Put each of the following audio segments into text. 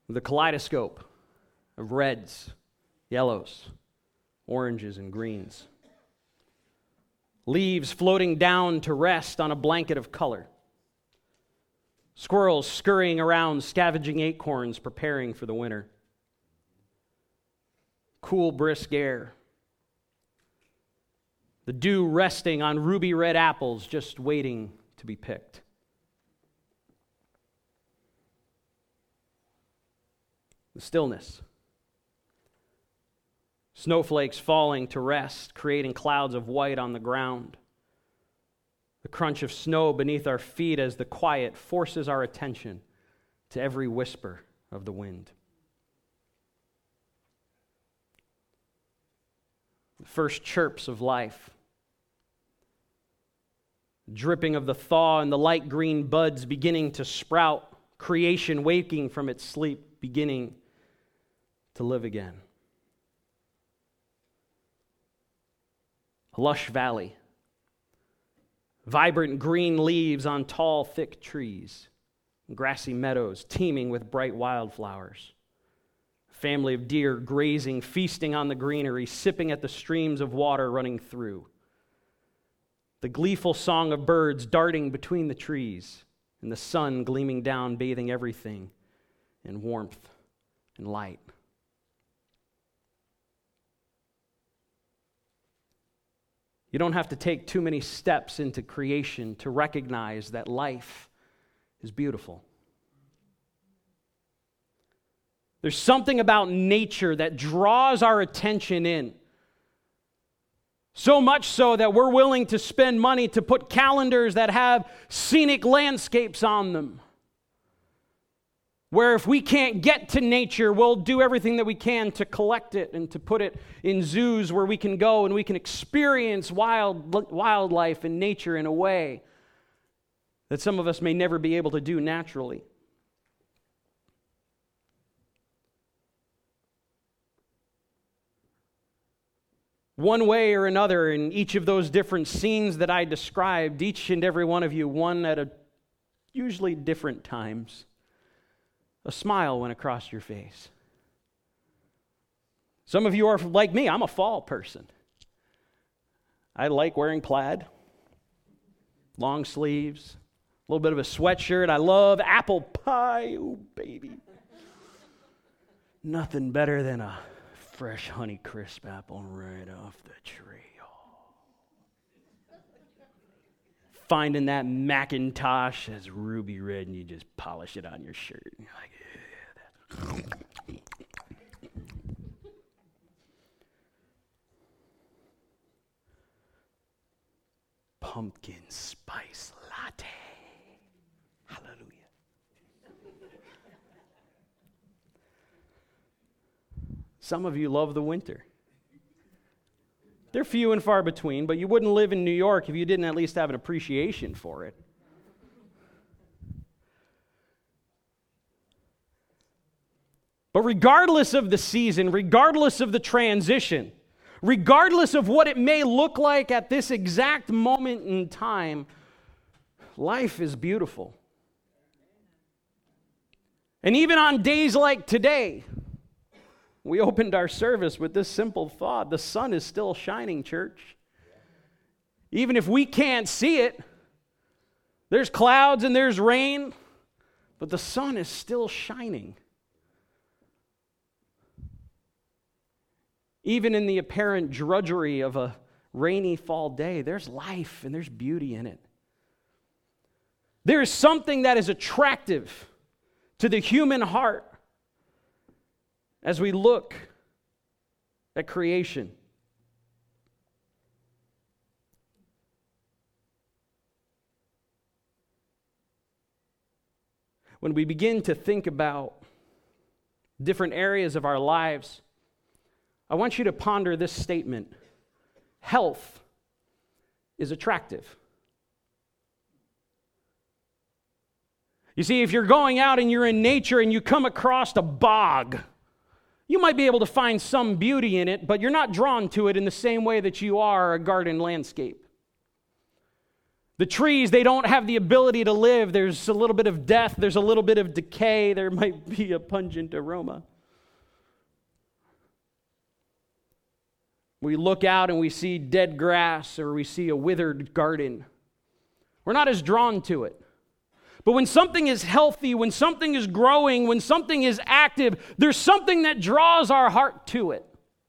with a kaleidoscope of reds, yellows, oranges, and greens. Leaves floating down to rest on a blanket of color. Squirrels scurrying around, scavenging acorns, preparing for the winter. Cool, brisk air. The dew resting on ruby red apples, just waiting to be picked. The stillness. Snowflakes falling to rest, creating clouds of white on the ground. The crunch of snow beneath our feet as the quiet forces our attention to every whisper of the wind. The first chirps of life. Dripping of the thaw and the light green buds beginning to sprout. Creation waking from its sleep, beginning to live again. A lush valley. Vibrant green leaves on tall, thick trees. Grassy meadows teeming with bright wildflowers. A family of deer grazing, feasting on the greenery, sipping at the streams of water running through. The gleeful song of birds darting between the trees, and the sun gleaming down, bathing everything in warmth and light. You don't have to take too many steps into creation to recognize that life is beautiful. There's something about nature that draws our attention in. So much so that we're willing to spend money to put calendars that have scenic landscapes on them. Where if we can't get to nature, we'll do everything that we can to collect it and to put it in zoos where we can go and we can experience wildlife and nature in a way that some of us may never be able to do naturally. One way or another, in each of those different scenes that I described, each and every one of you, one at a usually different times, a smile went across your face. Some of you are like me. I'm a fall person. I like wearing plaid, long sleeves, a little bit of a sweatshirt. I love apple pie. Oh, baby. Nothing better than a fresh Honeycrisp apple right off the tree. Finding that Macintosh that's ruby red and you just polish it on your shirt. And you're like, yeah. Pumpkin spice latte. Hallelujah. Some of you love the winter. They're few and far between, but you wouldn't live in New York if you didn't at least have an appreciation for it. But regardless of the season, regardless of the transition, regardless of what it may look like at this exact moment in time, life is beautiful. And even on days like today, we opened our service with this simple thought: the sun is still shining, church. Even if we can't see it, there's clouds and there's rain, but the sun is still shining. Even in the apparent drudgery of a rainy fall day, there's life and there's beauty in it. There is something that is attractive to the human heart as we look at creation. When we begin to think about different areas of our lives, I want you to ponder this statement: health is attractive. You see, if you're going out and you're in nature and you come across a bog, you might be able to find some beauty in it, but you're not drawn to it in the same way that you are a garden landscape. The trees, they don't have the ability to live. There's a little bit of death. There's a little bit of decay. There might be a pungent aroma. We look out and we see dead grass or we see a withered garden. We're not as drawn to it. But when something is healthy, when something is growing, when something is active, there's something that draws our heart to it.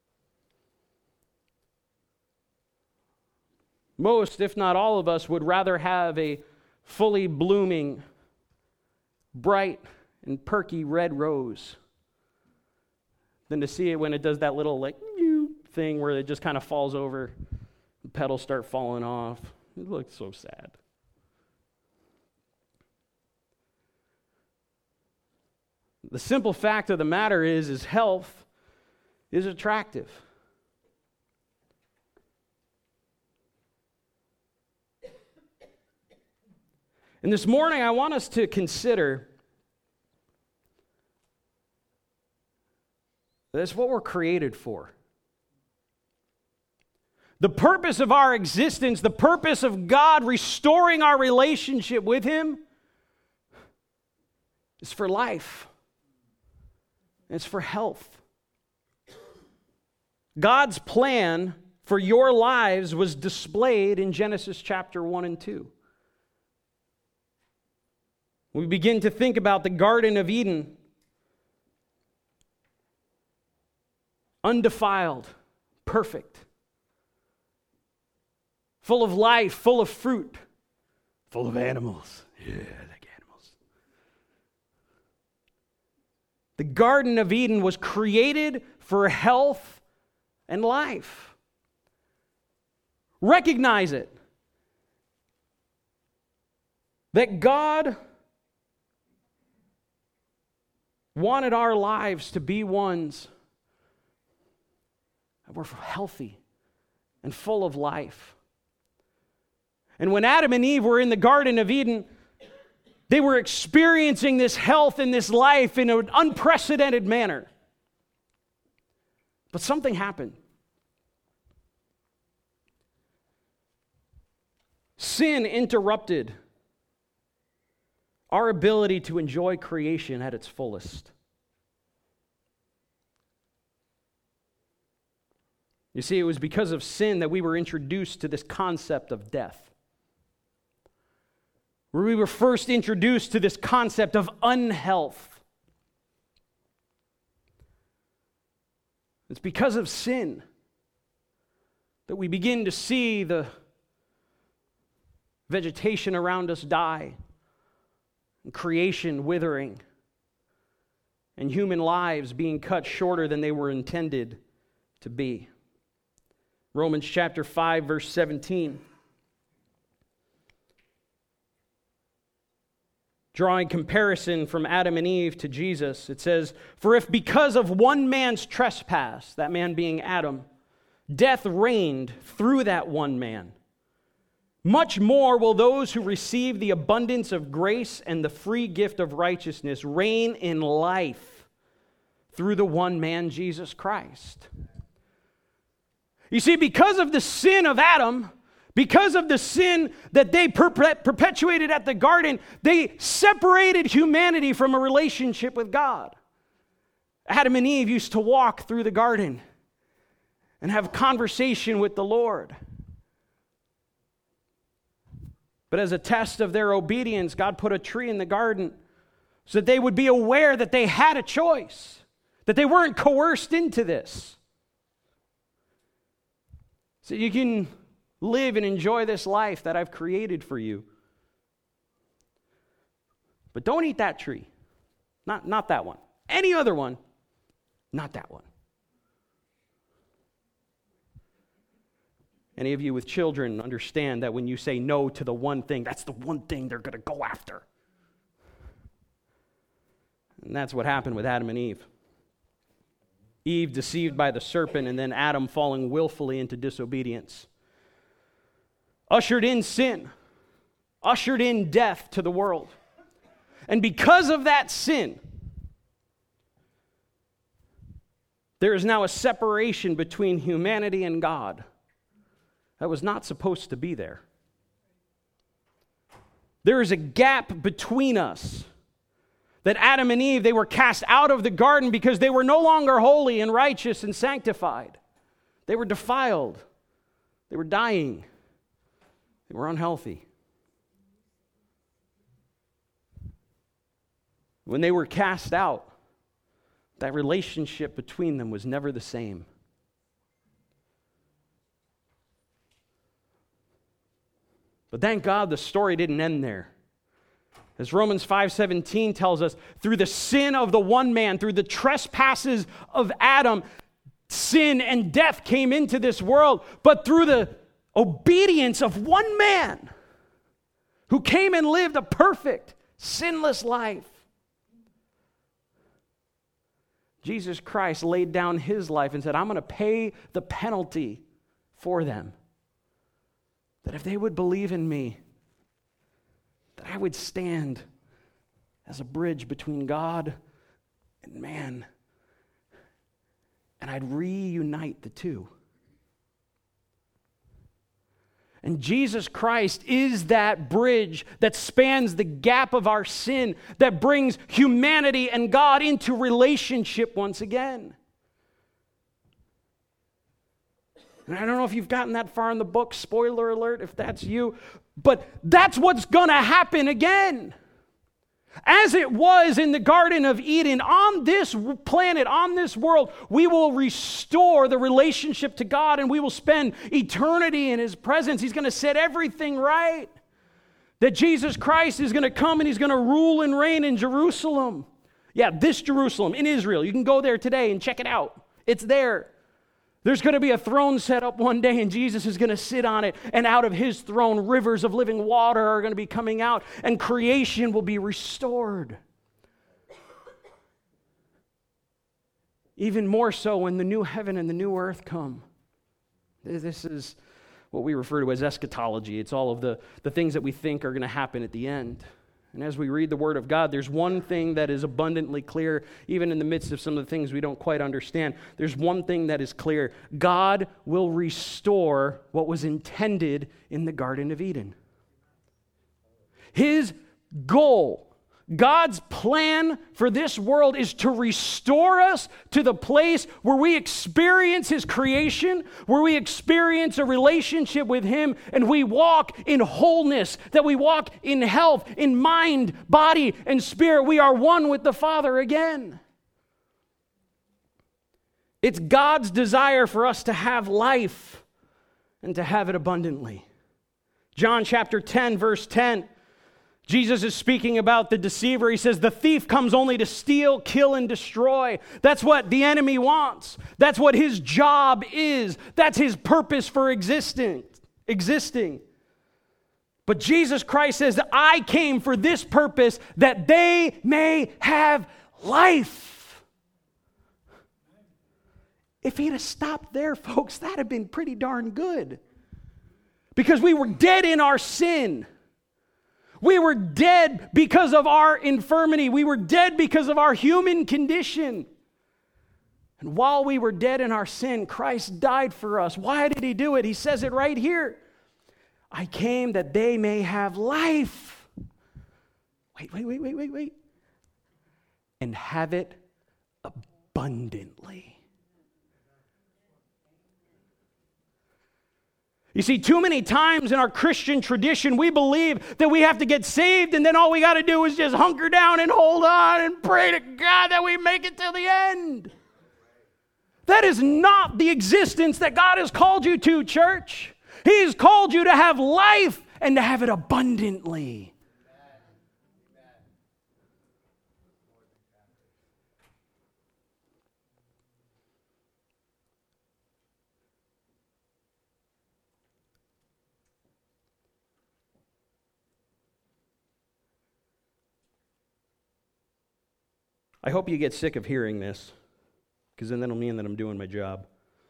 Most, if not all of us, would rather have a fully blooming, bright and perky red rose than to see it when it does that little thing where it just kind of falls over, the petals start falling off. It looks so sad. The simple fact of the matter is health is attractive. And this morning, I want us to consider that's what we're created for. The purpose of our existence, the purpose of God restoring our relationship with Him is for life. It's for health. God's plan for your lives was displayed in Genesis chapter 1 and 2. We begin to think about the Garden of Eden, undefiled, perfect, full of life, full of fruit, full of animals. Yeah, like animals. The Garden of Eden was created for health and life. Recognize it. That God wanted our lives to be ones that were healthy and full of life. And when Adam and Eve were in the Garden of Eden, they were experiencing this health and this life in an unprecedented manner. But something happened. Sin interrupted our ability to enjoy creation at its fullest. You see, it was because of sin that we were introduced to this concept of death. Where we were first introduced to this concept of unhealth. It's because of sin that we begin to see the vegetation around us die, and creation withering, and human lives being cut shorter than they were intended to be. Romans chapter 5, verse 17. Drawing comparison from Adam and Eve to Jesus, it says, "For if because of one man's trespass," that man being Adam, "death reigned through that one man, much more will those who receive the abundance of grace and the free gift of righteousness reign in life through the one man, Jesus Christ." You see, because of the sin of Adam, because of the sin that they perpetuated at the garden, they separated humanity from a relationship with God. Adam and Eve used to walk through the garden and have conversation with the Lord. But as a test of their obedience, God put a tree in the garden so that they would be aware that they had a choice, that they weren't coerced into this. So you can live and enjoy this life that I've created for you. But don't eat that tree. Not that one. Any other one, not that one. Any of you with children understand that when you say no to the one thing, that's the one thing they're going to go after. And that's what happened with Adam and Eve. Eve deceived by the serpent, and then Adam falling willfully into disobedience. Ushered in sin. Ushered in death to the world. And because of that sin, there is now a separation between humanity and God that was not supposed to be there. There is a gap between us. That Adam and Eve, they were cast out of the garden because they were no longer holy and righteous and sanctified. They were defiled. They were dying. They were unhealthy. When they were cast out, that relationship between them was never the same. But thank God the story didn't end there. As Romans 5:17 tells us, through the sin of the one man, through the trespasses of Adam, sin and death came into this world. But through the obedience of one man who came and lived a perfect, sinless life, Jesus Christ laid down his life and said, I'm going to pay the penalty for them. That if they would believe in me, that I would stand as a bridge between God and man, and I'd reunite the two. And Jesus Christ is that bridge that spans the gap of our sin, that brings humanity and God into relationship once again. And I don't know if you've gotten that far in the book, spoiler alert if that's you, but that's what's going to happen again. As it was in the Garden of Eden, on this planet, on this world, we will restore the relationship to God and we will spend eternity in His presence. He's going to set everything right. That Jesus Christ is going to come and He's going to rule and reign in Jerusalem. Yeah, this Jerusalem in Israel. You can go there today and check it out. It's there. There's going to be a throne set up one day and Jesus is going to sit on it, and out of His throne rivers of living water are going to be coming out and creation will be restored. Even more so when the new heaven and the new earth come. This is what we refer to as eschatology. It's all of the things that we think are going to happen at the end. And as we read the Word of God, there's one thing that is abundantly clear, even in the midst of some of the things we don't quite understand. There's one thing that is clear. God will restore what was intended in the Garden of Eden. His goal, God's plan for this world is to restore us to the place where we experience His creation, where we experience a relationship with Him, and we walk in wholeness, that we walk in health, in mind, body, and spirit. We are one with the Father again. It's God's desire for us to have life and to have it abundantly. John chapter 10, verse 10. Jesus is speaking about the deceiver. He says, the thief comes only to steal, kill, and destroy. That's what the enemy wants. That's what his job is. That's his purpose for existing. But Jesus Christ says that I came for this purpose, that they may have life. If he'd have stopped there, folks, that'd have been pretty darn good. Because we were dead in our sin. We were dead because of our infirmity. We were dead because of our human condition. And while we were dead in our sin, Christ died for us. Why did He do it? He says it right here. I came that they may have life. Wait. And have it abundantly. You see, too many times in our Christian tradition, we believe that we have to get saved and then all we got to do is just hunker down and hold on and pray to God that we make it till the end. That is not the existence that God has called you to, church. He has called you to have life and to have it abundantly. I hope you get sick of hearing this, because then that'll mean that I'm doing my job.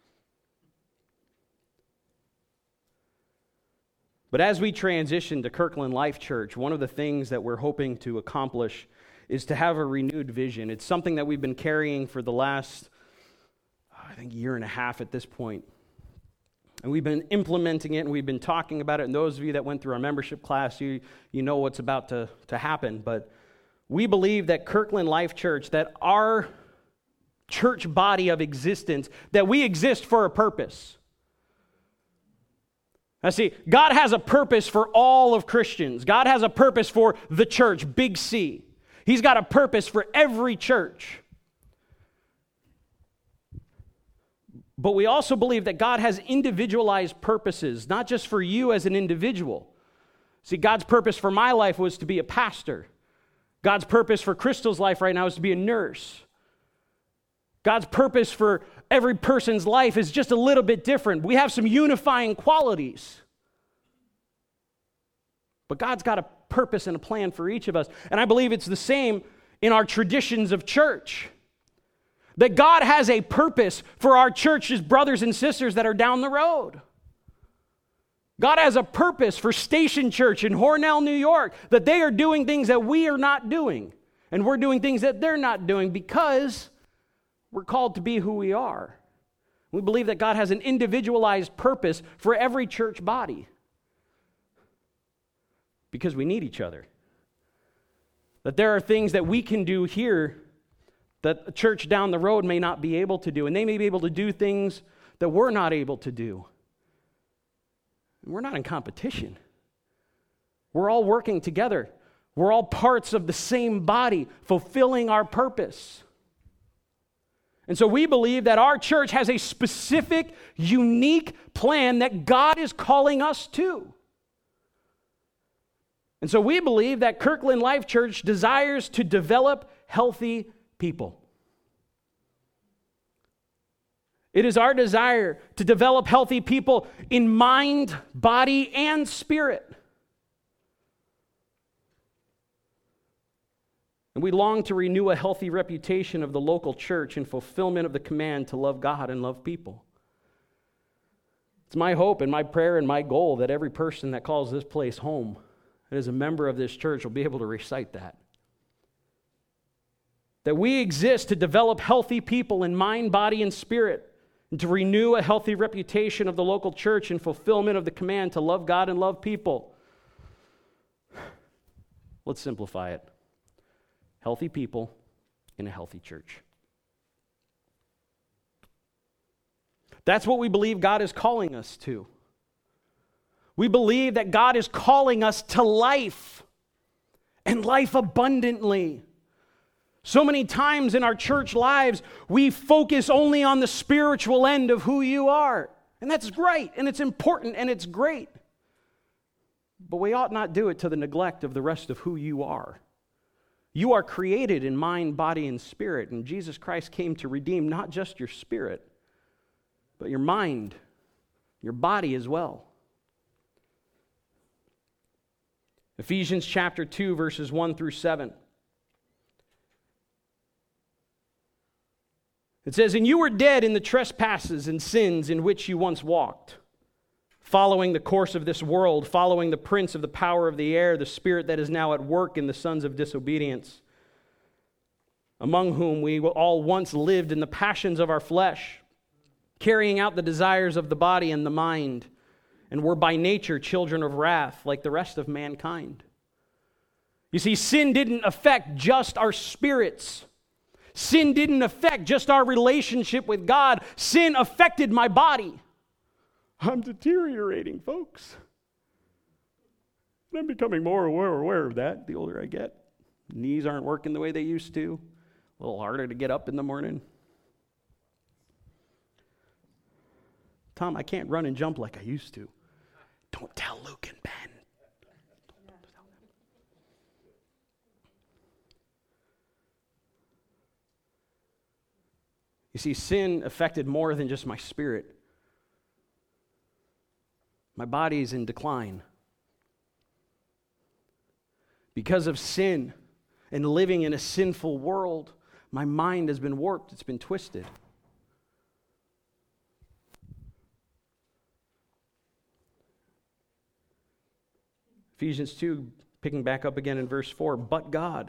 But as we transition to Kirkland Life Church, one of the things that we're hoping to accomplish is to have a renewed vision. It's something that we've been carrying for the last, year and a half at this point. And we've been implementing it, and we've been talking about it. And those of you that went through our membership class, you know what's about to happen. But we believe that Kirkland Life Church, that our church body of existence, that we exist for a purpose. Now see, God has a purpose for all of Christians. God has a purpose for the church, big C. He's got a purpose for every church. But we also believe that God has individualized purposes, not just for you as an individual. See, God's purpose for my life was to be a pastor. God's purpose for Crystal's life right now is to be a nurse. God's purpose for every person's life is just a little bit different. We have some unifying qualities. But God's got a purpose and a plan for each of us. And I believe it's the same in our traditions of church. That God has a purpose for our church's brothers and sisters that are down the road. God has a purpose for Station Church in Hornell, New York, that they are doing things that we are not doing. And we're doing things that they're not doing because we're called to be who we are. We believe that God has an individualized purpose for every church body. Because we need each other. That there are things that we can do here that a church down the road may not be able to do. And they may be able to do things that we're not able to do. And we're not in competition. We're all working together. We're all parts of the same body, fulfilling our purpose. And so we believe that our church has a specific, unique plan that God is calling us to. And so we believe that Kirkland Life Church desires to develop healthy people. It is our desire to develop healthy people in mind, body, and spirit. And we long to renew a healthy reputation of the local church in fulfillment of the command to love God and love people. It's my hope and my prayer and my goal that every person that calls this place home, that is a member of this church, will be able to recite that. That we exist to develop healthy people in mind, body, and spirit, and to renew a healthy reputation of the local church in fulfillment of the command to love God and love people. Let's simplify it. Healthy people in a healthy church. That's what we believe God is calling us to. We believe that God is calling us to life, and life abundantly. So many times in our church lives, we focus only on the spiritual end of who you are. And that's great, and it's important, and it's great. But we ought not do it to the neglect of the rest of who you are. You are created in mind, body, and spirit, and Jesus Christ came to redeem not just your spirit, but your mind, your body as well. Ephesians chapter 2, verses 1 through 7. It says, "And you were dead in the trespasses and sins in which you once walked, following the course of this world, following the prince of the power of the air, the spirit that is now at work in the sons of disobedience, among whom we all once lived in the passions of our flesh, carrying out the desires of the body and the mind, and were by nature children of wrath, like the rest of mankind." You see, sin didn't affect just our spirits. Sin didn't affect just our relationship with God. Sin affected my body. I'm deteriorating, folks. And I'm becoming more aware of that the older I get. Knees aren't working the way they used to. A little harder to get up in the morning. Tom, I can't run and jump like I used to. Don't tell Luke and Ben. You see, sin affected more than just my spirit. My body is in decline. Because of sin and living in a sinful world, my mind has been warped, it's been twisted. Ephesians 2, picking back up again in verse 4, "But God,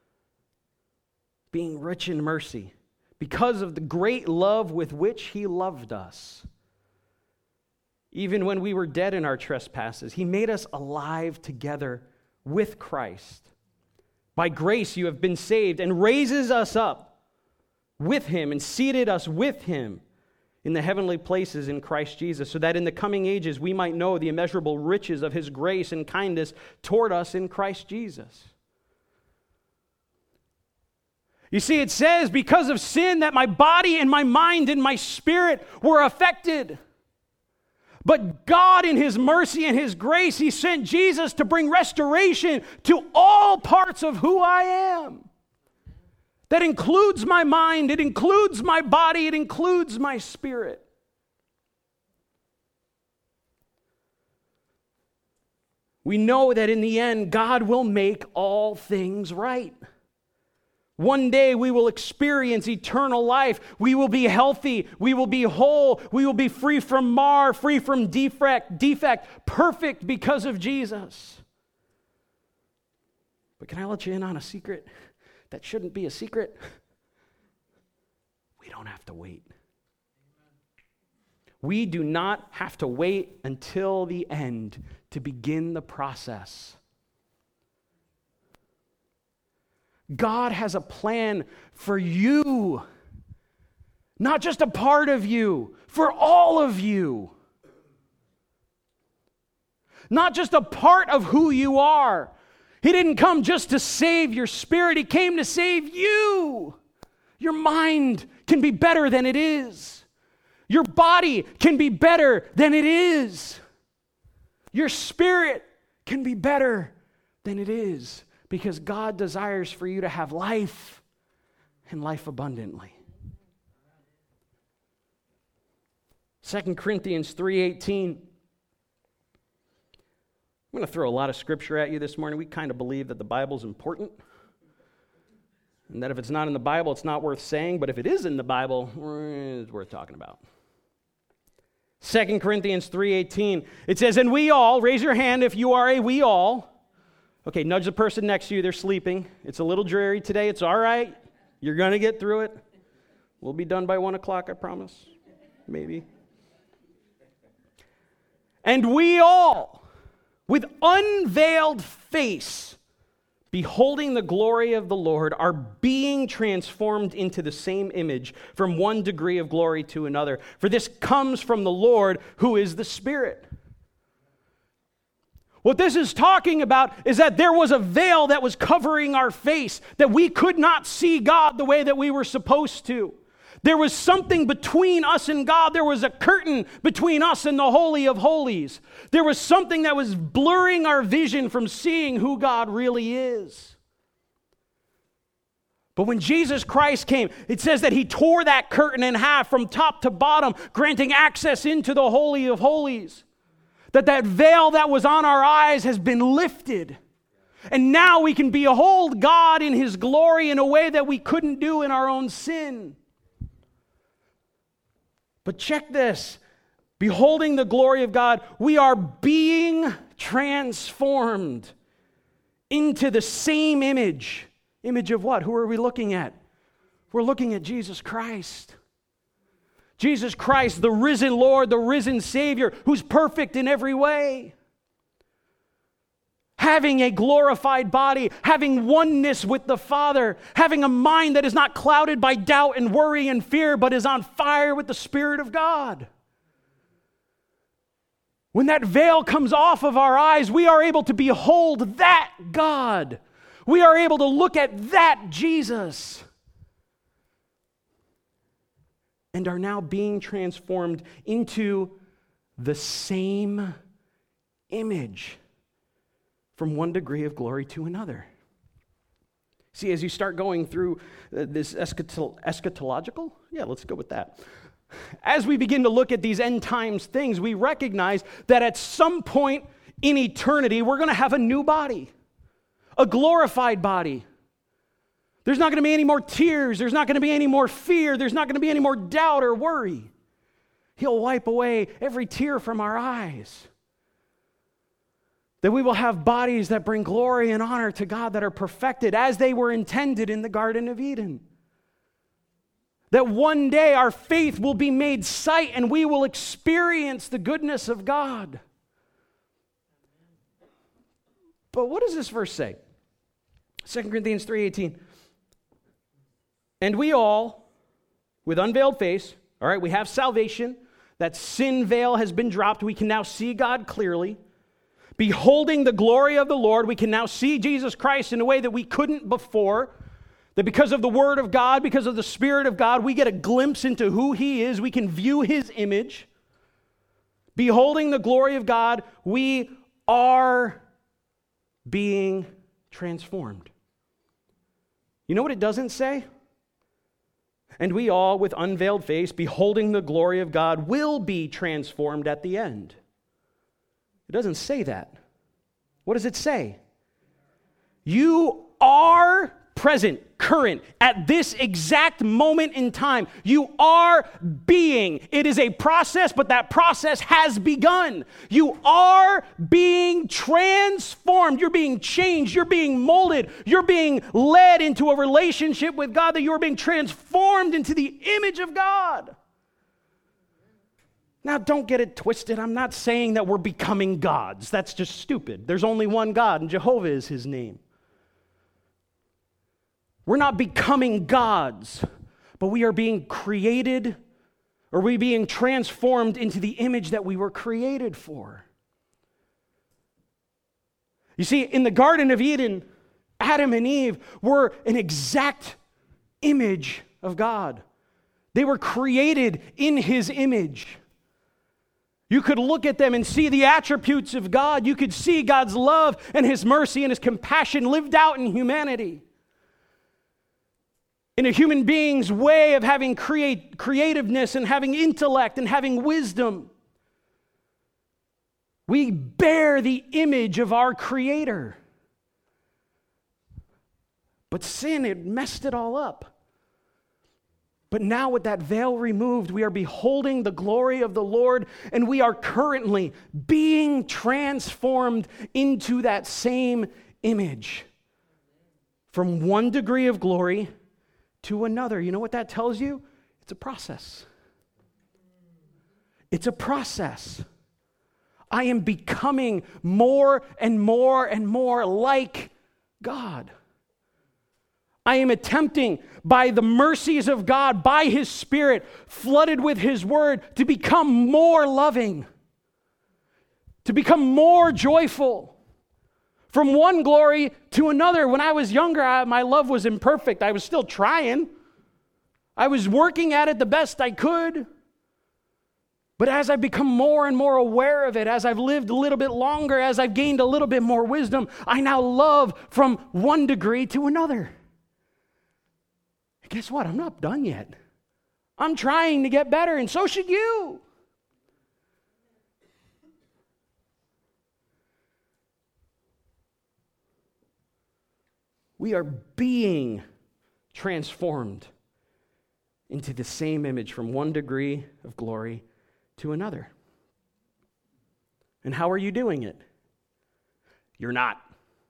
being rich in mercy, because of the great love with which He loved us, Even when we were dead in our trespasses, he made us alive together with Christ. By grace you have been saved, and raises us up with him and seated us with him in the heavenly places in Christ Jesus, so that in the coming ages we might know the immeasurable riches of his grace and kindness toward us in Christ Jesus. You see, it says, because of sin, that my body and my mind and my spirit were affected. But God, in his mercy and his grace, he sent Jesus to bring restoration to all parts of who I am. That includes my mind, it includes my body, it includes my spirit. We know that in the end, God will make all things right. One day we will experience eternal life. We will be healthy. We will be whole. We will be free from mar, free from defect, perfect because of Jesus. But can I let you in on a secret that shouldn't be a secret? We don't have to wait. We do not have to wait until the end to begin the process. God has a plan for you, not just a part of you, for all of you. Not just a part of who you are. He didn't come just to save your spirit, he came to save you. Your mind can be better than it is. Your body can be better than it is. Your spirit can be better than it is. Because God desires for you to have life and life abundantly. 2 Corinthians 3:18. I'm going to throw a lot of scripture at you this morning. We kind of believe that the Bible's important. And that if it's not in the Bible, it's not worth saying. But if it is in the Bible, it's worth talking about. 2 Corinthians 3:18. It says, and we all, raise your hand if you are a we all. Okay, nudge the person next to you. They're sleeping. It's a little dreary today. It's all right. You're going to get through it. We'll be done by 1 o'clock, I promise. Maybe. And we all, with unveiled face, beholding the glory of the Lord, are being transformed into the same image from one degree of glory to another. For this comes from the Lord, who is the Spirit. What this is talking about is that there was a veil that was covering our face, that we could not see God the way that we were supposed to. There was something between us and God. There was a curtain between us and the Holy of Holies. There was something that was blurring our vision from seeing who God really is. But when Jesus Christ came, it says that he tore that curtain in half from top to bottom, granting access into the Holy of Holies. That veil that was on our eyes has been lifted. And now we can behold God in his glory in a way that we couldn't do in our own sin. But check this. Beholding the glory of God, we are being transformed into the same image. Image of what? Who are we looking at? We're looking at Jesus Christ. Jesus Christ, the risen Lord, the risen Savior, who's perfect in every way. Having a glorified body, having oneness with the Father, having a mind that is not clouded by doubt and worry and fear, but is on fire with the Spirit of God. When that veil comes off of our eyes, we are able to behold that God. We are able to look at that Jesus. And are now being transformed into the same image from one degree of glory to another. See, as you start going through this eschatological, let's go with that. As we begin to look at these end times things, we recognize that at some point in eternity, we're going to have a new body, a glorified body. There's not going to be any more tears. There's not going to be any more fear. There's not going to be any more doubt or worry. He'll wipe away every tear from our eyes. That we will have bodies that bring glory and honor to God, that are perfected as they were intended in the Garden of Eden. That one day our faith will be made sight and we will experience the goodness of God. But what does this verse say? 2 Corinthians 3:18. And we all, with unveiled face, all right, we have salvation. That sin veil has been dropped. We can now see God clearly. Beholding the glory of the Lord, we can now see Jesus Christ in a way that we couldn't before. That because of the Word of God, because of the Spirit of God, we get a glimpse into who He is. We can view His image. Beholding the glory of God, we are being transformed. You know what it doesn't say? And we all, with unveiled face, beholding the glory of God, will be transformed at the end. It doesn't say that. What does it say? You are present, current, at this exact moment in time. You are being. It is a process, but that process has begun. You are being transformed. You're being changed. You're being molded. You're being led into a relationship with God, that you are being transformed into the image of God. Now, don't get it twisted. I'm not saying that we're becoming gods. That's just stupid. There's only one God, and Jehovah is His name. We're not becoming gods, but we are being created, or we being transformed into the image that we were created for. You see, in the Garden of Eden, Adam and Eve were an exact image of God. They were created in His image. You could look at them and see the attributes of God. You could see God's love and His mercy and His compassion lived out in humanity. In a human being's way of having creativeness and having intellect and having wisdom. We bear the image of our Creator. But sin, it messed it all up. But now with that veil removed, we are beholding the glory of the Lord, and we are currently being transformed into that same image. From one degree of glory to another. You know what that tells you? It's a process. It's a process. I am becoming more and more and more like God. I am attempting, by the mercies of God, by His Spirit, flooded with His Word, to become more loving, to become more joyful. From one glory to another. When I was younger, my love was imperfect. I was still trying. I was working at it the best I could. But as I've become more and more aware of it, as I've lived a little bit longer, as I've gained a little bit more wisdom, I now love from one degree to another. And guess what? I'm not done yet. I'm trying to get better, and so should you. We are being transformed into the same image from one degree of glory to another. And how are you doing it? You're not.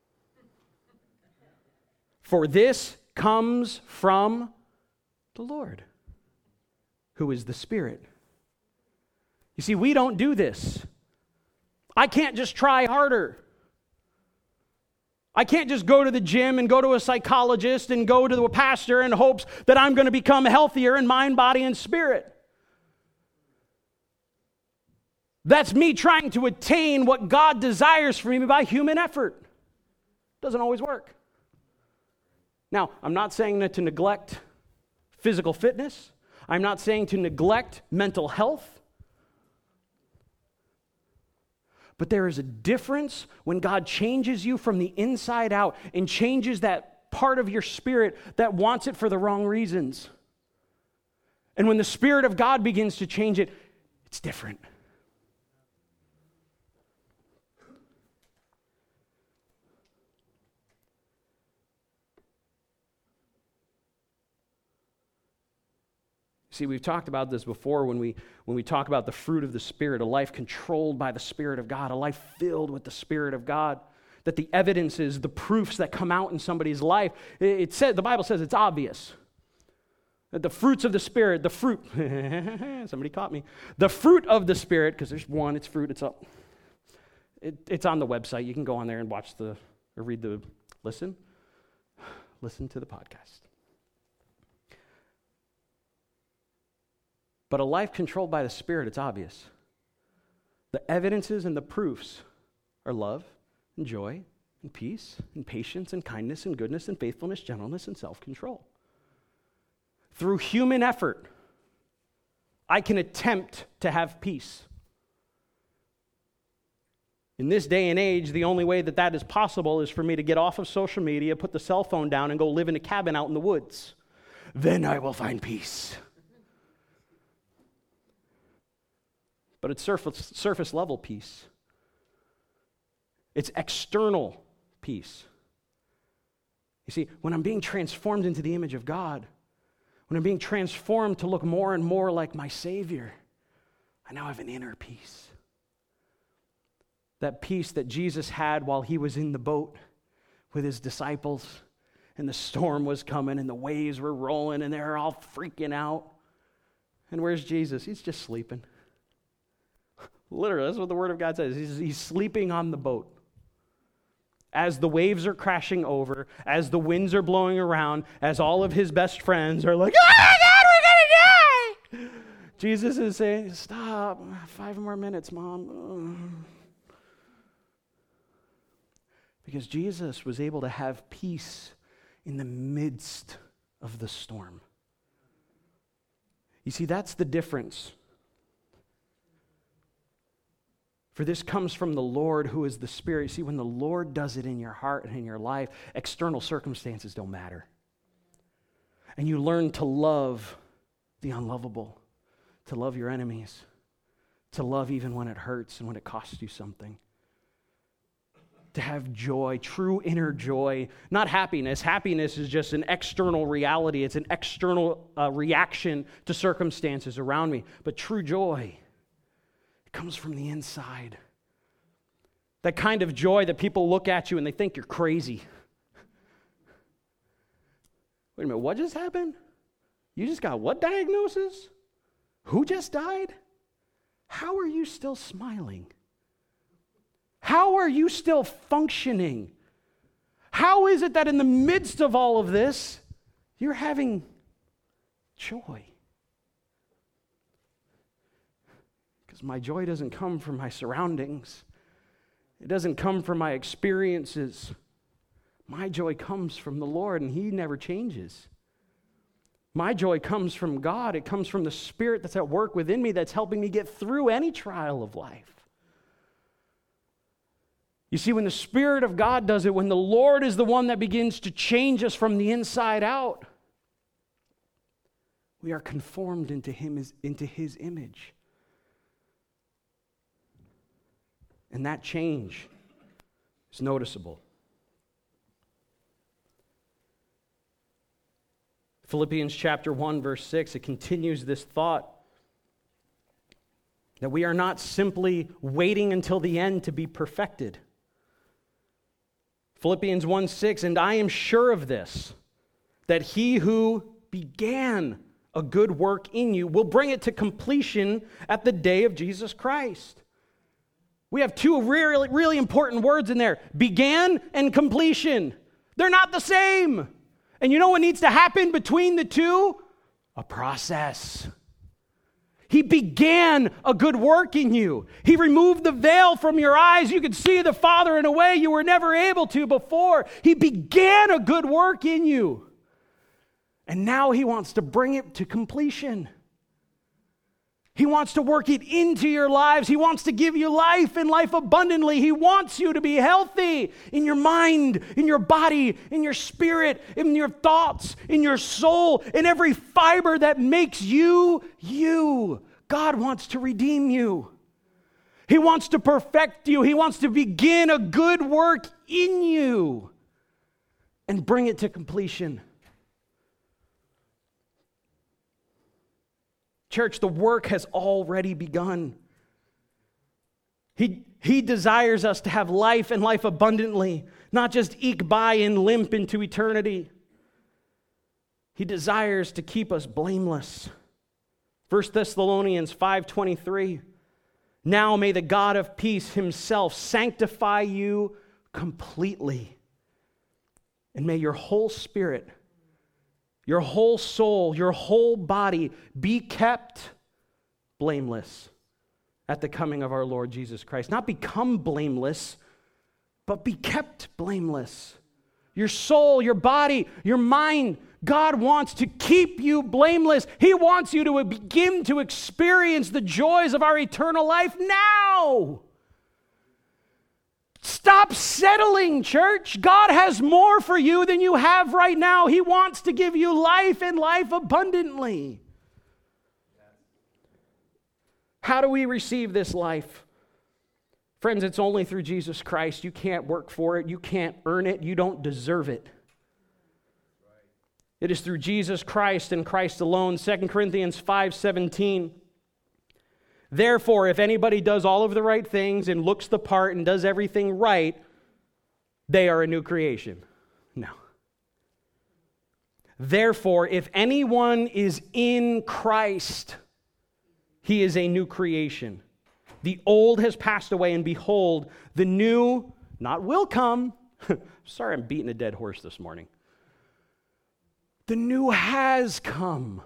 For this comes from the Lord, who is the Spirit. You see, we don't do this. I can't just try harder. I can't just go to the gym and go to a psychologist and go to a pastor in hopes that I'm going to become healthier in mind, body, and spirit. That's me trying to attain what God desires for me by human effort. Doesn't always work. Now, I'm not saying that to neglect physical fitness. I'm not saying to neglect mental health. But there is a difference when God changes you from the inside out and changes that part of your spirit that wants it for the wrong reasons. And when the Spirit of God begins to change it, it's different. See, we've talked about this before when we talk about the fruit of the Spirit, a life controlled by the Spirit of God, a life filled with the Spirit of God, that the evidences, the proofs that come out in somebody's life, the Bible says it's obvious. The fruits of the Spirit, the fruit. Somebody caught me. The fruit of the Spirit, because there's one, it's fruit, it's up. It's on the website. You can go on there and watch or read listen to the podcast. But a life controlled by the Spirit, it's obvious. The evidences and the proofs are love and joy and peace and patience and kindness and goodness and faithfulness, gentleness and self-control. Through human effort, I can attempt to have peace. In this day and age, the only way that is possible is for me to get off of social media, put the cell phone down, and go live in a cabin out in the woods. Then I will find peace. But it's surface level peace. It's external peace. You see, when I'm being transformed into the image of God, when I'm being transformed to look more and more like my Savior, I now have an inner peace. That peace that Jesus had while he was in the boat with his disciples, and the storm was coming, and the waves were rolling, and they're all freaking out. And where's Jesus? He's just sleeping. Literally, that's what the Word of God says. He's sleeping on the boat. As the waves are crashing over, as the winds are blowing around, as all of his best friends are like, oh my God, we're going to die! Jesus is saying, stop, 5 more minutes, Mom. Because Jesus was able to have peace in the midst of the storm. You see, that's the difference. For this comes from the Lord who is the Spirit. You see, when the Lord does it in your heart and in your life, external circumstances don't matter. And you learn to love the unlovable, to love your enemies, to love even when it hurts and when it costs you something. To have joy, true inner joy, not happiness. Happiness is just an external reality. It's an external reaction to circumstances around me. But true joy, it comes from the inside. That kind of joy that people look at you and they think you're crazy. Wait a minute, what just happened? You just got what diagnosis? Who just died? How are you still smiling? How are you still functioning? How is it that in the midst of all of this, you're having joy? Because my joy doesn't come from my surroundings. It doesn't come from my experiences. My joy comes from the Lord, and He never changes. My joy comes from God. It comes from the Spirit that's at work within me that's helping me get through any trial of life. You see, when the Spirit of God does it, when the Lord is the one that begins to change us from the inside out, we are conformed into His image. And that change is noticeable. Philippians chapter 1, verse 6, it continues this thought that we are not simply waiting until the end to be perfected. Philippians 1:6, and I am sure of this, that He who began a good work in you will bring it to completion at the day of Jesus Christ. We have two really, really important words in there, began and completion. They're not the same. And you know what needs to happen between the two? A process. He began a good work in you. He removed the veil from your eyes. You could see the Father in a way you were never able to before. He began a good work in you. And now He wants to bring it to completion. He wants to work it into your lives. He wants to give you life and life abundantly. He wants you to be healthy in your mind, in your body, in your spirit, in your thoughts, in your soul, in every fiber that makes you, you. God wants to redeem you. He wants to perfect you. He wants to begin a good work in you and bring it to completion. Church, the work has already begun. He desires us to have life and life abundantly, not just eke by and limp into eternity. He desires to keep us blameless. 1 Thessalonians 5:23. Now may the God of peace himself sanctify you completely. And may your whole spirit, your whole soul, your whole body be kept blameless at the coming of our Lord Jesus Christ. Not become blameless, but be kept blameless. Your soul, your body, your mind, God wants to keep you blameless. He wants you to begin to experience the joys of our eternal life now. Stop settling, church. God has more for you than you have right now. He wants to give you life and life abundantly. How do we receive this life? Friends, it's only through Jesus Christ. You can't work for it. You can't earn it. You don't deserve it. It is through Jesus Christ and Christ alone. 2 Corinthians 5:17. Therefore, if anybody does all of the right things and looks the part and does everything right, they are a new creation. No. Therefore, if anyone is in Christ, he is a new creation. The old has passed away, and behold, the new, not will come. Sorry, I'm beating a dead horse this morning. The new has come.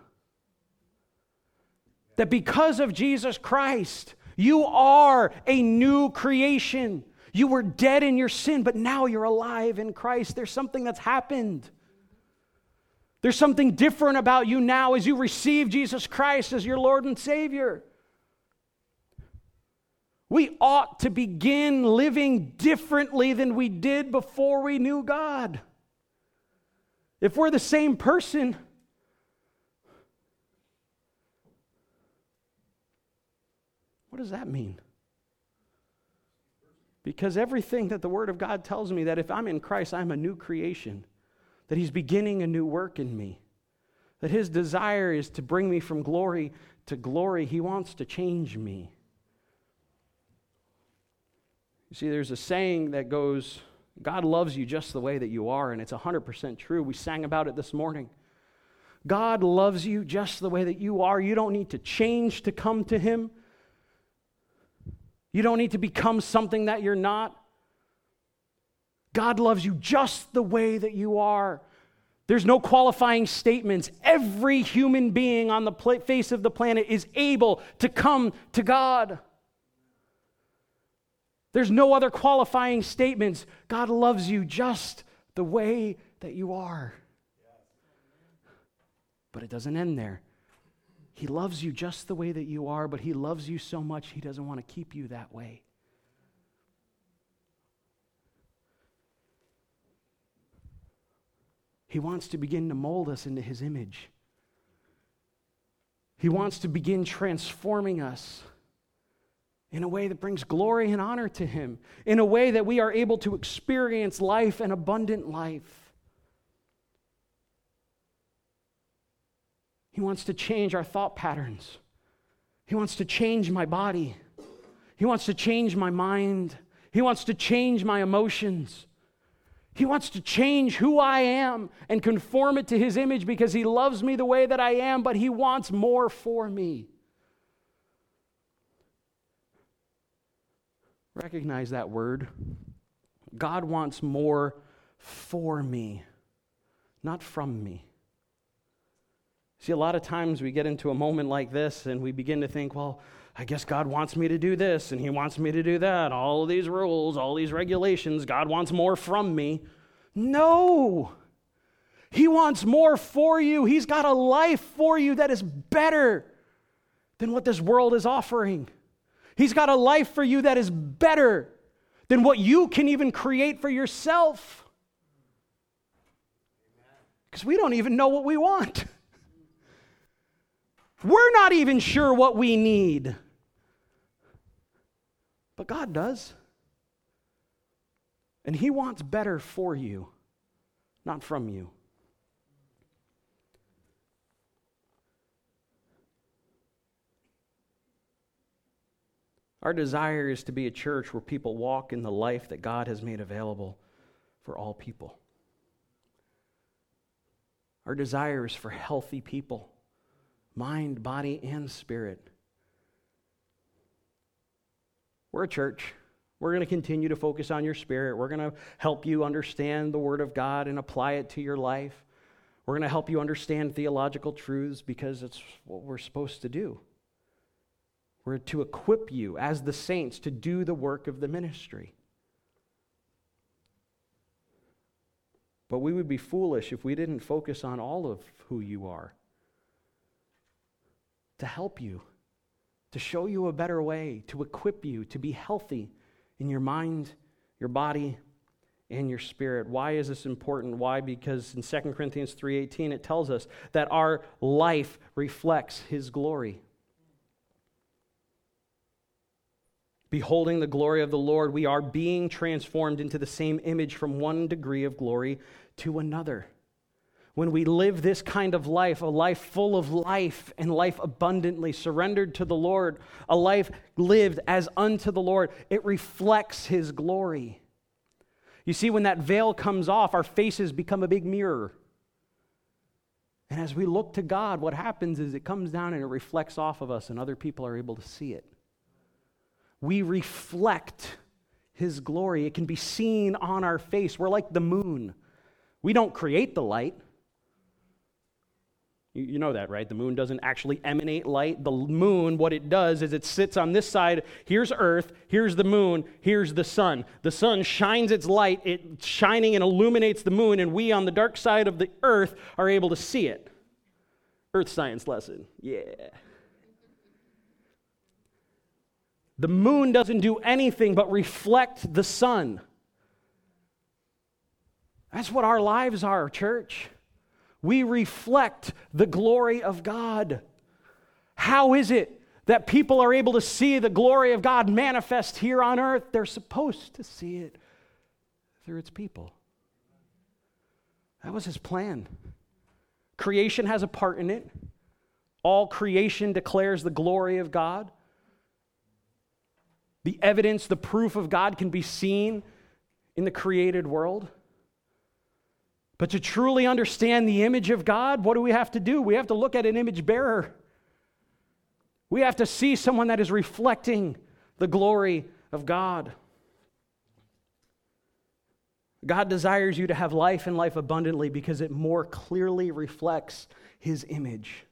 That because of Jesus Christ, you are a new creation. You were dead in your sin, but now you're alive in Christ. There's something that's happened. There's something different about you now as you receive Jesus Christ as your Lord and Savior. We ought to begin living differently than we did before we knew God. If we're the same person, what does that mean? Because everything that the Word of God tells me, that if I'm in Christ, I'm a new creation, that He's beginning a new work in me, that His desire is to bring me from glory to glory. He wants to change me. You see, there's a saying that goes, God loves you just the way that you are, and it's 100% true. We sang about it this morning. God loves you just the way that you are. You don't need to change to come to Him. You don't need to become something that you're not. God loves you just the way that you are. There's no qualifying statements. Every human being on the face of the planet is able to come to God. There's no other qualifying statements. God loves you just the way that you are. But it doesn't end there. He loves you just the way that you are, but He loves you so much He doesn't want to keep you that way. He wants to begin to mold us into His image. He wants to begin transforming us in a way that brings glory and honor to Him, in a way that we are able to experience life and abundant life. He wants to change our thought patterns. He wants to change my body. He wants to change my mind. He wants to change my emotions. He wants to change who I am and conform it to His image because He loves me the way that I am, but He wants more for me. Recognize that word. God wants more for me, not from me. See, a lot of times we get into a moment like this and we begin to think, well, I guess God wants me to do this and He wants me to do that. All of these rules, all these regulations, God wants more from me. No! He wants more for you. He's got a life for you that is better than what this world is offering. He's got a life for you that is better than what you can even create for yourself. Because we don't even know what we want. We're not even sure what we need. But God does. And He wants better for you, not from you. Our desire is to be a church where people walk in the life that God has made available for all people. Our desire is for healthy people, mind, body, and spirit. We're a church. We're going to continue to focus on your spirit. We're going to help you understand the Word of God and apply it to your life. We're going to help you understand theological truths because it's what we're supposed to do. We're to equip you as the saints to do the work of the ministry. But we would be foolish if we didn't focus on all of who you are. To help you, to show you a better way, to equip you to be healthy in your mind, your body, and your spirit. Why is this important? Why? Because in 2 Corinthians 3:18 it tells us that our life reflects His glory. Beholding the glory of the Lord, we are being transformed into the same image from one degree of glory to another. When we live this kind of life, a life full of life and life abundantly, surrendered to the Lord, a life lived as unto the Lord, it reflects His glory. You see, when that veil comes off, our faces become a big mirror. And as we look to God, what happens is it comes down and it reflects off of us, and other people are able to see it. We reflect His glory. It can be seen on our face. We're like the moon. We don't create the light. You know that, right? The moon doesn't actually emanate light. The moon, what it does is it sits on this side. Here's Earth. Here's the moon. Here's the sun. The sun shines its light. It's shining and illuminates the moon, and we on the dark side of the earth are able to see it. Earth science lesson. Yeah. The moon doesn't do anything but reflect the sun. That's what our lives are, church. We reflect the glory of God. How is it that people are able to see the glory of God manifest here on earth? They're supposed to see it through its people. That was His plan. Creation has a part in it. All creation declares the glory of God. The evidence, the proof of God can be seen in the created world. But to truly understand the image of God, what do we have to do? We have to look at an image bearer. We have to see someone that is reflecting the glory of God. God desires you to have life and life abundantly because it more clearly reflects His image.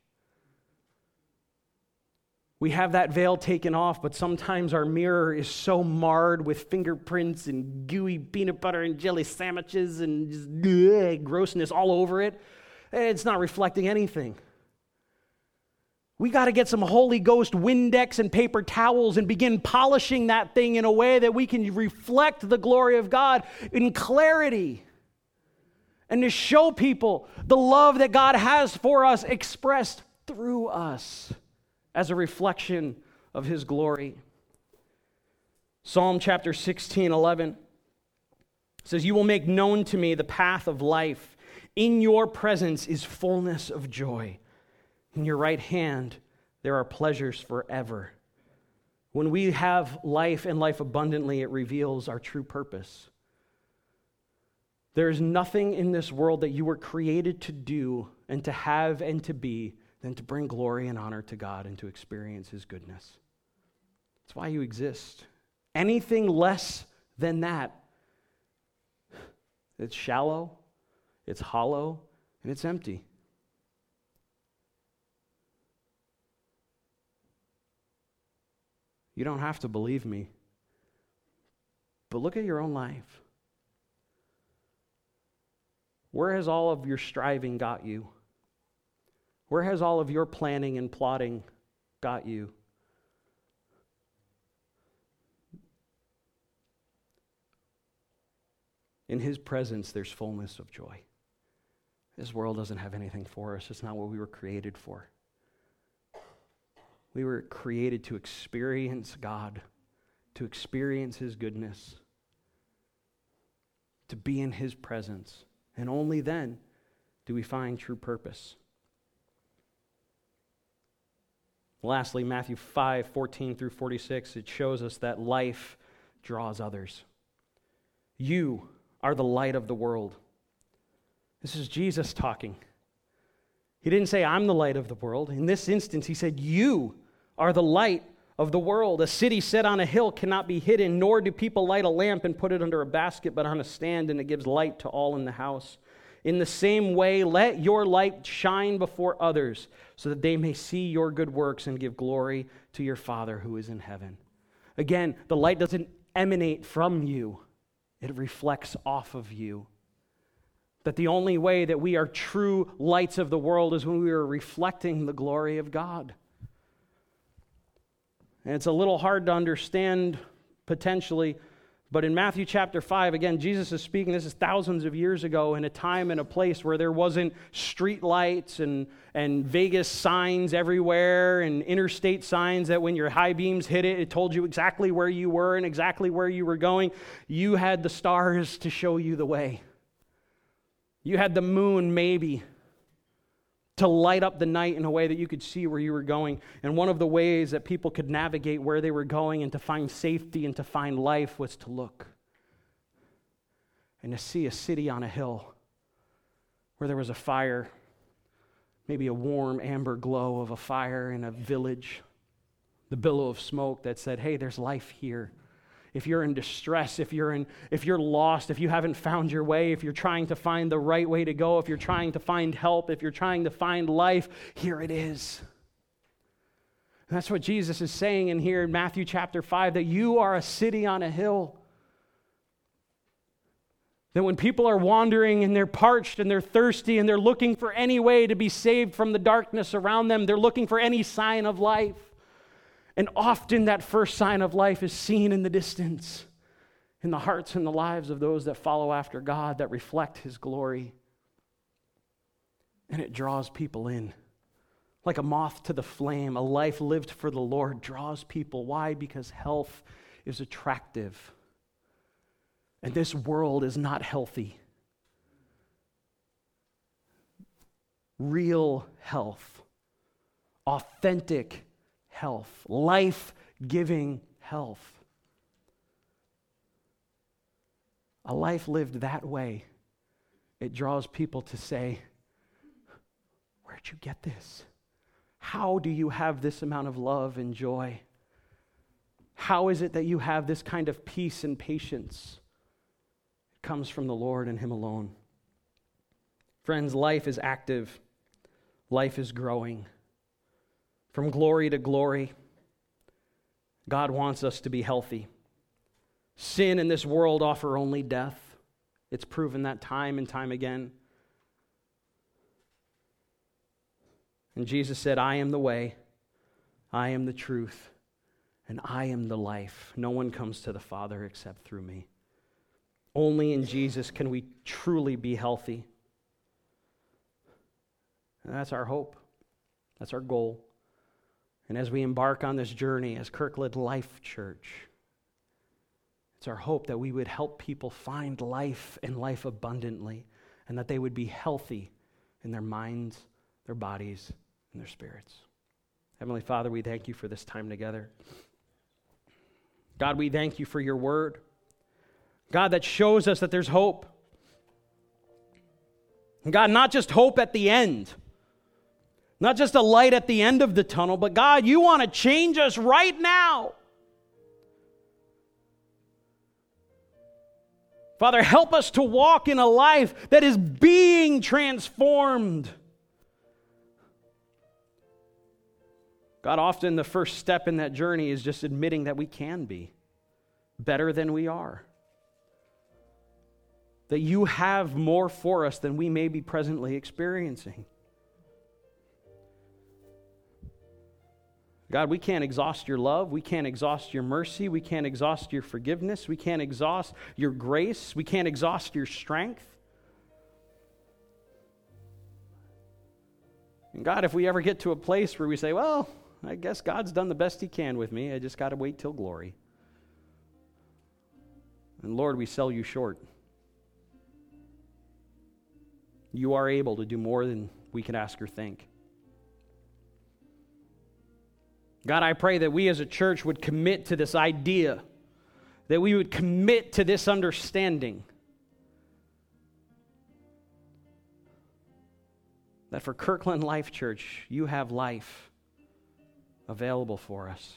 We have that veil taken off, but sometimes our mirror is so marred with fingerprints and gooey peanut butter and jelly sandwiches and just grossness all over it. It's not reflecting anything. We got to get some Holy Ghost Windex and paper towels and begin polishing that thing in a way that we can reflect the glory of God in clarity and to show people the love that God has for us expressed through us as a reflection of His glory. Psalm chapter 16:11 says, "You will make known to me the path of life. In your presence is fullness of joy. In your right hand there are pleasures forever." When we have life and life abundantly, it reveals our true purpose. There is nothing in this world that you were created to do and to have and to be than to bring glory and honor to God and to experience His goodness. That's why you exist. Anything less than that, it's shallow, it's hollow, and it's empty. You don't have to believe me, but look at your own life. Where has all of your striving got you? Where has all of your planning and plotting got you? In His presence, there's fullness of joy. This world doesn't have anything for us. It's not what we were created for. We were created to experience God, to experience His goodness, to be in His presence. And only then do we find true purpose. Lastly, Matthew 5:14 through 46, it shows us that life draws others. You are the light of the world. This is Jesus talking. He didn't say, I'm the light of the world. In this instance, he said, you are the light of the world. A city set on a hill cannot be hidden, nor do people light a lamp and put it under a basket, but on a stand, and it gives light to all in the house. In the same way, let your light shine before others, so that they may see your good works and give glory to your Father who is in heaven. Again, the light doesn't emanate from you. It reflects off of you. That the only way that we are true lights of the world is when we are reflecting the glory of God. And it's a little hard to understand potentially, but in Matthew chapter 5, again, Jesus is speaking, this is thousands of years ago, in a time and a place where there wasn't street lights and Vegas signs everywhere and interstate signs that when your high beams hit it, it told you exactly where you were and exactly where you were going. You had the stars to show you the way. You had the moon, maybe, to light up the night in a way that you could see where you were going. And one of the ways that people could navigate where they were going and to find safety and to find life was to look and to see a city on a hill where there was a fire, maybe a warm amber glow of a fire in a village, the billow of smoke that said, hey, there's life here. If you're in distress, if you're lost, if you haven't found your way, if you're trying to find the right way to go, if you're trying to find help, if you're trying to find life, here it is. And that's what Jesus is saying in here in Matthew chapter 5, that you are a city on a hill. That when people are wandering and they're parched and they're thirsty and they're looking for any way to be saved from the darkness around them, they're looking for any sign of life. And often that first sign of life is seen in the distance, in the hearts and the lives of those that follow after God, that reflect His glory. And it draws people in. Like a moth to the flame, a life lived for the Lord draws people. Why? Because health is attractive. And this world is not healthy. Real health, authentic health, life-giving health. A life lived that way, it draws people to say, where'd you get this? How do you have this amount of love and joy? How is it that you have this kind of peace and patience? It comes from the Lord and Him alone. Friends, life is active. Life is growing. From glory to glory, God wants us to be healthy. Sin in this world offer only death. It's proven that time and time again. And Jesus said, I am the way, I am the truth, and I am the life. No one comes to the Father except through me. Only in Jesus can we truly be healthy. And that's our hope. That's our goal. And as we embark on this journey as Kirkland Life Church, it's our hope that we would help people find life and life abundantly, and that they would be healthy in their minds, their bodies, and their spirits. Heavenly Father, we thank you for this time together. God, we thank you for your word. God, that shows us that there's hope. And God, not just hope at the end, not just a light at the end of the tunnel, but God, you want to change us right now. Father, help us to walk in a life that is being transformed. God, often the first step in that journey is just admitting that we can be better than we are. That you have more for us than we may be presently experiencing. God, we can't exhaust your love. We can't exhaust your mercy. We can't exhaust your forgiveness. We can't exhaust your grace. We can't exhaust your strength. And God, if we ever get to a place where we say, well, I guess God's done the best He can with me. I just got to wait till glory. And Lord, we sell you short. You are able to do more than we can ask or think. God, I pray that we as a church would commit to this idea, that we would commit to this understanding, that for Kirkland Life Church, you have life available for us.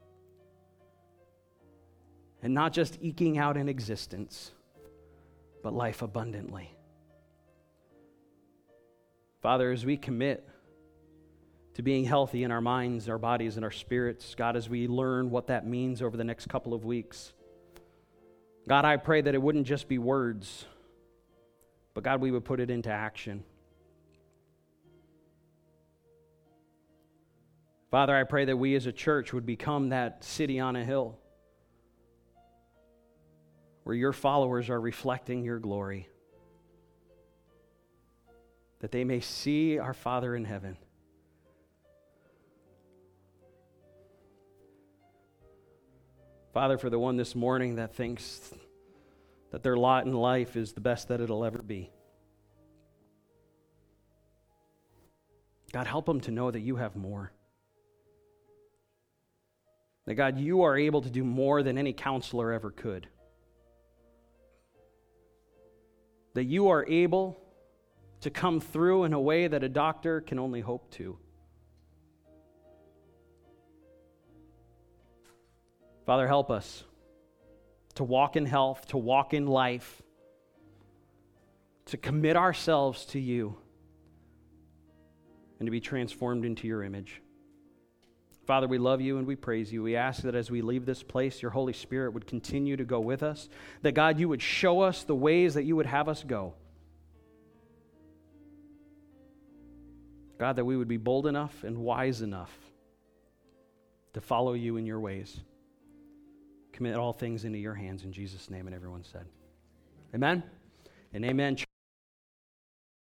And not just eking out an existence, but life abundantly. Father, as we commit to being healthy in our minds, our bodies, and our spirits, God, as we learn what that means over the next couple of weeks, God, I pray that it wouldn't just be words, but God, we would put it into action. Father, I pray that we as a church would become that city on a hill where your followers are reflecting your glory, that they may see our Father in heaven. Father, for the one this morning that thinks that their lot in life is the best that it'll ever be, God, help them to know that you have more. That, God, you are able to do more than any counselor ever could. That you are able to come through in a way that a doctor can only hope to. Father, help us to walk in health, to walk in life, to commit ourselves to you, and to be transformed into your image. Father, we love you and we praise you. We ask that as we leave this place, your Holy Spirit would continue to go with us, that, God, you would show us the ways that you would have us go. God, that we would be bold enough and wise enough to follow you in your ways. Commit all things into your hands in Jesus' name, and everyone said, amen and amen.